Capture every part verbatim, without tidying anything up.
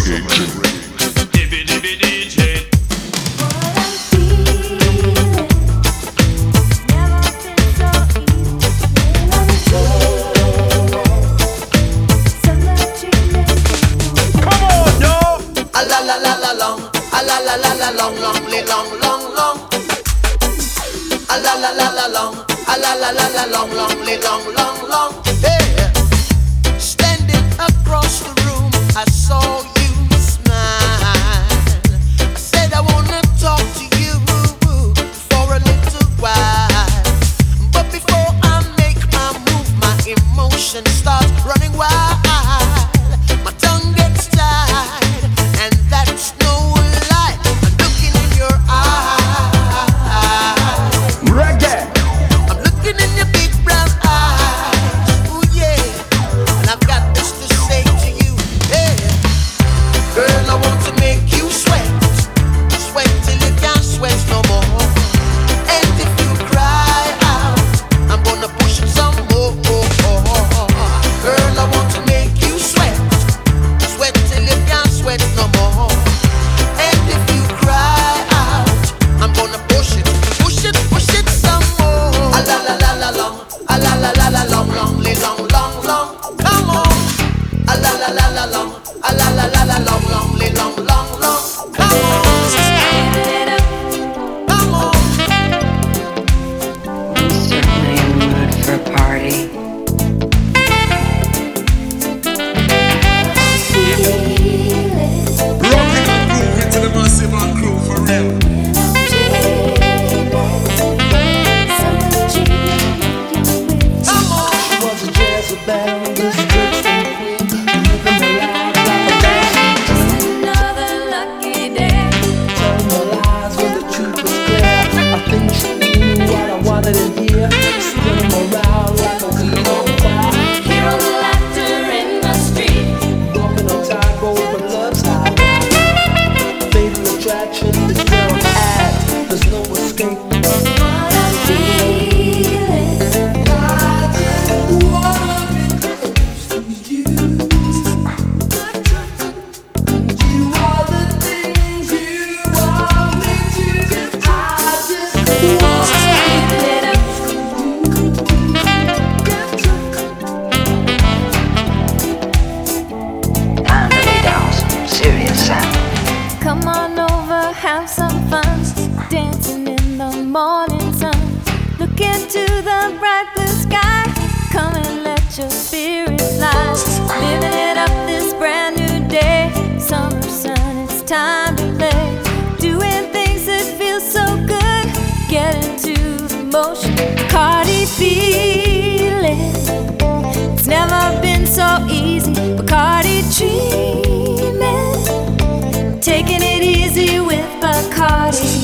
reggae tune. Dibby dibby D J. Come on, yo! A la la la la long, a la la la la long, long, li- long, long, long. A la la la la long, a la la la la long, long, li- long, long, long. Hey, standing across the room, I saw you smile. I said I wanna talk to you for a little while, but before I make my move, my emotions start running wild. My tongue gets tied, and that's no lie. I'm looking in your eyes. Reggae. I'm looking in your big brown eyes. Ooh yeah, and I've got this to say to you. Hey, girl, I want to make you sweat, sweat till you can't sweat no more. And if you cry out, I'm gonna push it some more. Girl, I want to make you sweat, sweat till you can't sweat no more. And if you cry out, I'm gonna push it, push it, push it some more. A la la la la long, a la la la la long, long, li- long, long, long. Come on. A la la la la long, a la la la la long, long, li- long, long, long. Come on. Come on. Certainly in the mood for a party. Rocking and grooving to the massive and crew for real. Come on. She was a Jezebel, this Brixton queen, living the life like a bad. Another lucky day. Telling no lies when the truth was clear. I think she knew what I wanted to hear. Spinning around like a wheel on fire. Hear all the laughter in the street. Walking on tightrope but love's highway. Fatal attraction, the girl act. There's no escape. What I'm feeling. Time to lay down some serious sound. Come on over, have some fun. Dancing in the morning sun. Look into the bright blue sky. Come and let your spirit fly. Living it up this brand new day. Summer sun, it's time to play. Doing things that feel so good. Get into the motion. Cardi feeling. It's never been so easy. Bacardi dreaming. Taking it easy with Bacardi.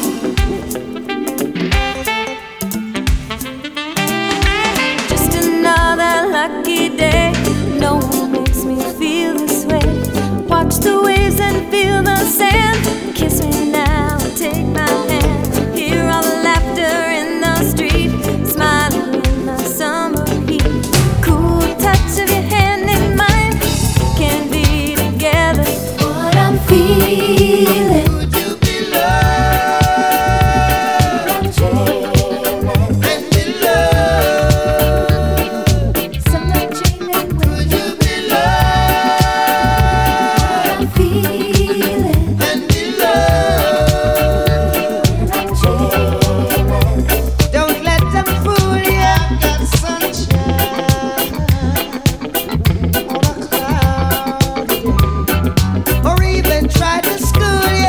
Just another lucky day. No one makes me feel this way. Watch the waves and feel the sand. Kiss me now and take my hand. Hear all the laughter in the street. Smiling in the summer heat. Cool touch of your hand in mine. Can be together. What I'm feeling. Would you be loved I'm dreaming. and be loved? Summer dreaming. Would you be loved I'm feeling. and be loved? I'm dreaming. Don't let them fool you. Got sunshine on a cloud, or even try to school you.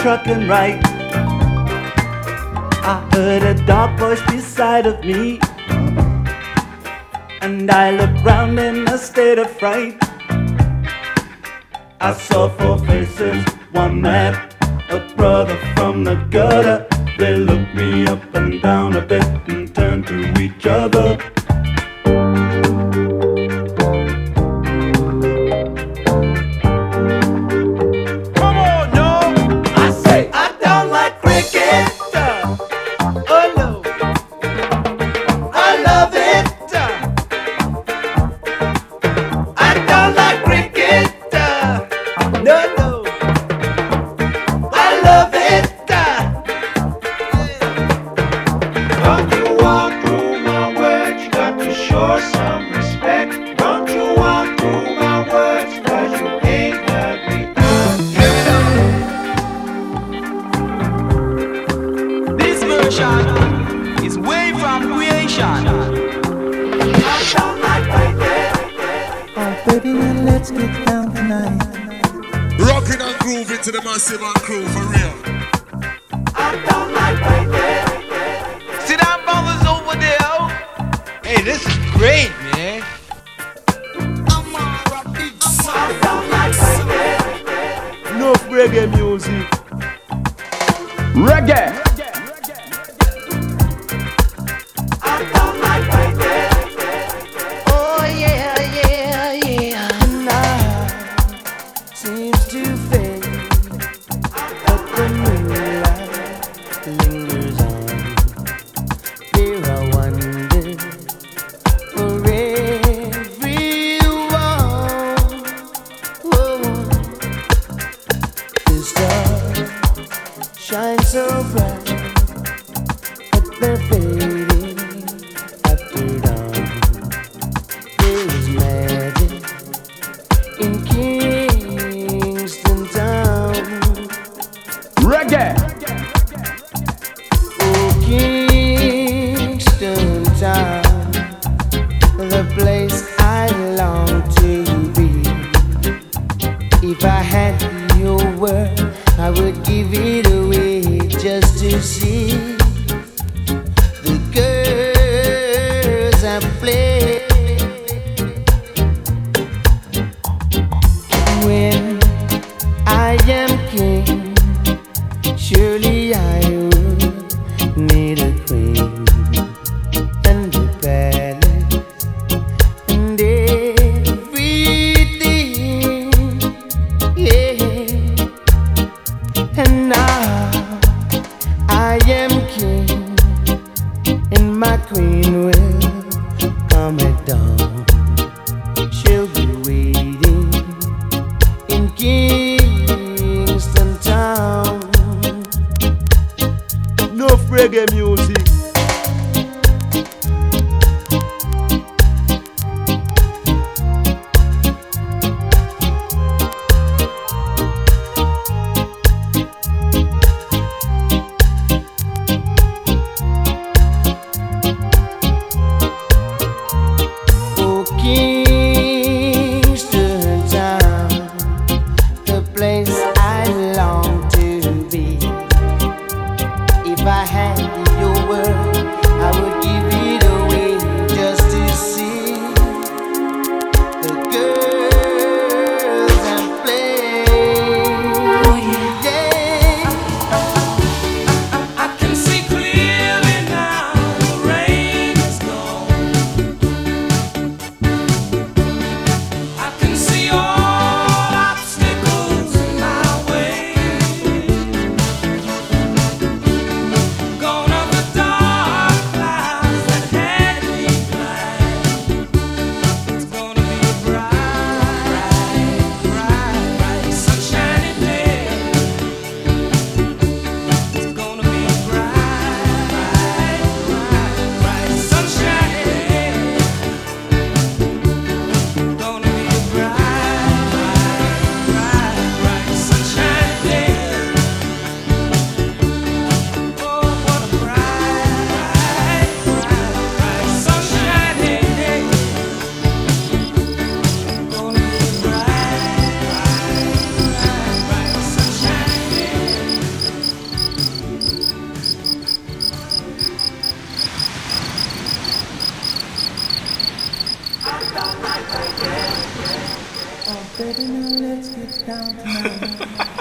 trucking right. I heard a dark voice beside of me, and I looked round in a state of fright. I saw four faces, one man, a brother from the gutter. They looked me up and down a bit and turned to each other. Come on, yo! I say I don't like cricket. Oh no, I love it. I don't like cricket. No, no, I love it. Don't you walk through my words, you got to show some respect. Don't you walk through my words, cause you ain't heard me. Give it up. This version is way from creation. I sound like cricket. Oh baby, now let's get down tonight. Rocking and grooving to the massive and crew for real. I don't like cricket. See that brothers over there? Hey, this is great, man. I don't like cricket. No reggae music. Reggae. I don't like cricket. Oh yeah, yeah, yeah. Night seems to fade, but the moonlight lingers on. There are wonders for everyone. Whoa. The stars shine so bright, but they're fading after dawn. There is magic in Kingston Town. Reggae. Oh, Kingston Town, the place I long to be. If I had your word, I would give it away just to see the girls I play. When I am king, surely I would need a queen and a palace and everything, yeah. And now I am king, and my queen will come at dawn. She'll be waiting in Kingston Town. No reggae music. Baby, now let's get down tonight.